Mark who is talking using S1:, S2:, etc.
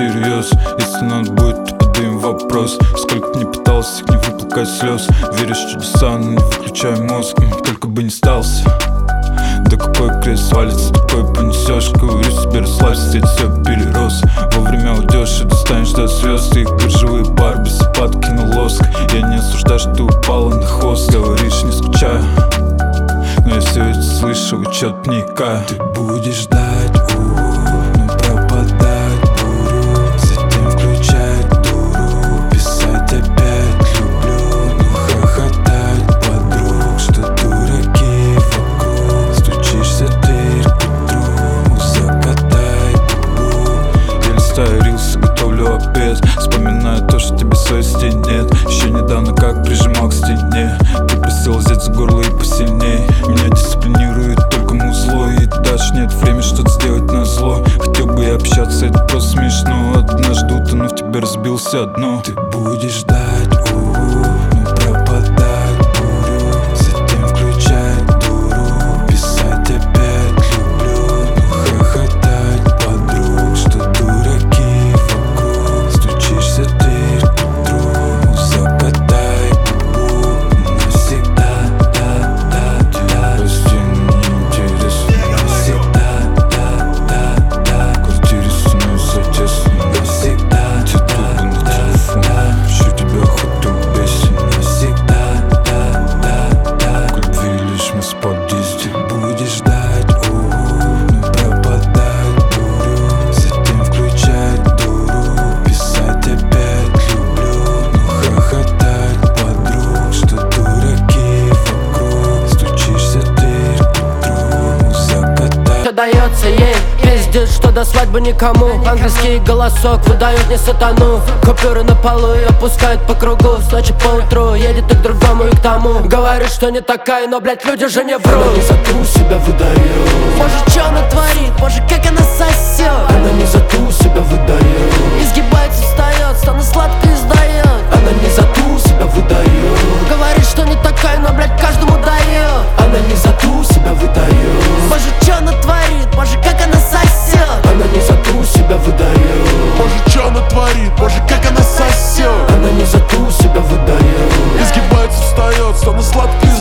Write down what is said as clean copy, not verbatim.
S1: всерьез. Если надо будет, то подаем вопрос. Сколько б ни пытался, не выплакать слез. Веришь в чудеса, но не выключай мозг. Только бы не сдался. Да какой крест свалится, такой понесешь. Говорю себе, расслабься, ведь все перерос. Вовремя уйдешь и достанешь до слез. Ты как биржевый бар, без опадки на лоск. Я не осуждаю, что ты упала на хвост. Говоришь, не скучаю, но я все это слышу, чё-то вникаю. Ты будешь ждать, но пропадать буду. Затем включать дуру, писать опять люблю. Но хохотать подруг, что дураки вокруг. Стучишься в дверь к утру, закатай губу. Я листаю рилсы, готовлю обед. Вспоминаю то, что тебе совести нет. Еще недавно как прижимал к стене. Ты просил взять за горло и посильней. Меня дисциплинирует только музло. И дальше нет времени что-то сделать назло. Хотел бы я общаться, это просто смешно. Однажды утонув в тебя разбился дно. Ты будешь ждать, но пропадать буду. Затем включать дуру, писать опять люблю. Но хохотать подруг, что дураки вокруг. Стучишься в дверь к утру, закатай губу. Навсегда, да. Прости, мне неинтересно. Навсегда, да. В квартире становится тесно. Навсегда, тебе на телефон. Ищу тебя хоть у песен. Навсегда, да. К любви лишь мы в подъезде. Будешь ждать, но пропадать буду. Затем включать дуру, писать опять люблю. Но хохотать подруг, что дураки вокруг. Стучишься в дверь к утру, закатай.
S2: Что дается ей, пиздец, что до свадьбы никому. Английский голосок выдает не сатану. Купюры на полу и опускают по кругу. С ночи по утру едет и к другому, и к тому. Говорит, что не такая, но, блять, люди же не врут.
S3: Она не за ту себя выдает.
S2: Боже, что она творит, боже, как она сосет.
S3: Она не за ту себя выдает.
S2: Изгибается, встает, стану сладко издает.
S3: Она не за ту себя выдает.
S2: Говорит, что не такая, но, блять, каждому дает.
S3: Она не за ту себя выдает.
S2: Боже, что она творит, боже, как она сосет.
S3: Она не за ту себя выдает.
S4: Боже, что она творит, боже, как она сосет.
S3: Она не за ту себя выдает.
S4: Изгибается, встает, стану сладко